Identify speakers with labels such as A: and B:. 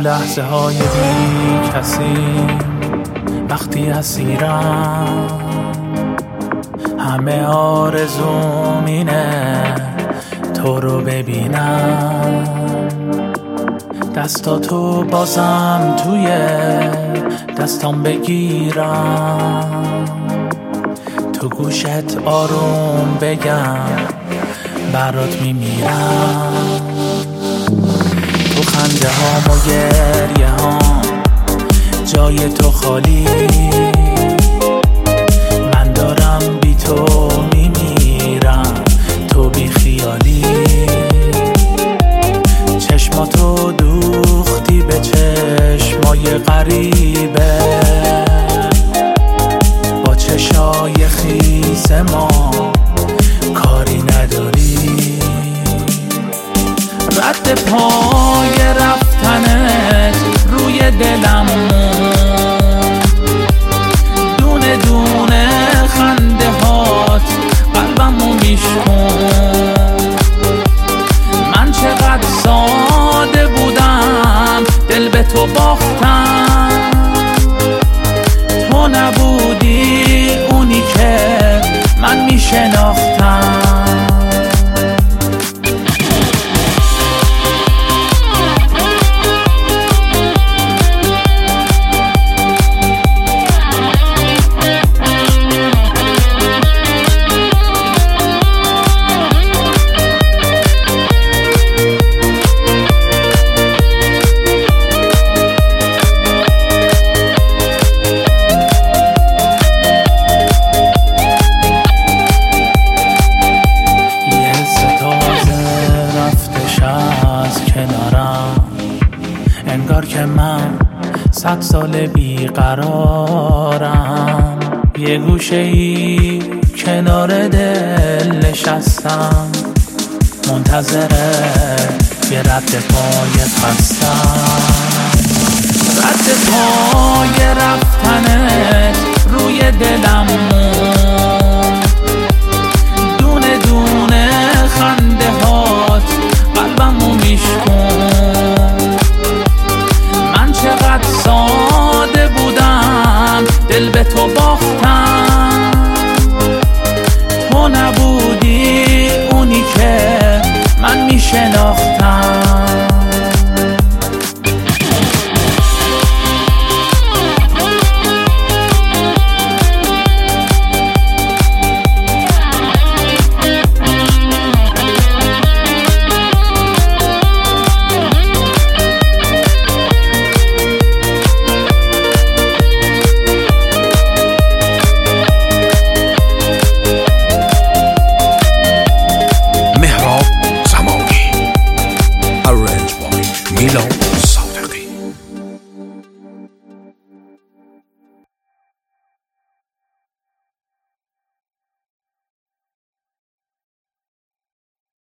A: لحظه های بی کسی وقتی اسیرم، همه آرزوم اینه تو رو ببینم، دستاتو بازم توی دستام بگیرم، تو گوشت آروم بگم برات میمیرم، تو خنده هام و گریه هام جای تو خالی، من دارم بی تو میمیرم، تو بی خیالی، چشماتو دوختی به چشمای غریبه، با چشای خیس ما کاری نداری، رد پای رفتنت روی دلم موند، دونه دونه خنده هات قلبمو میشکند، من چقدر ساده بودم دل به تو باختم، تو نبودی اونی که من میشناختم. انگار که من 100 سال بیقرارم، یه گوشه ای کنار دل نشستم، منتظره یه رد پای خستم، رد پای رفتنت روی دلم موند، دونه دونه خنده هات قلبمو میشکند، چقدر ساده بودم دل به تو باختم، تو نبودی اونی که من میشناختم.
B: Milo.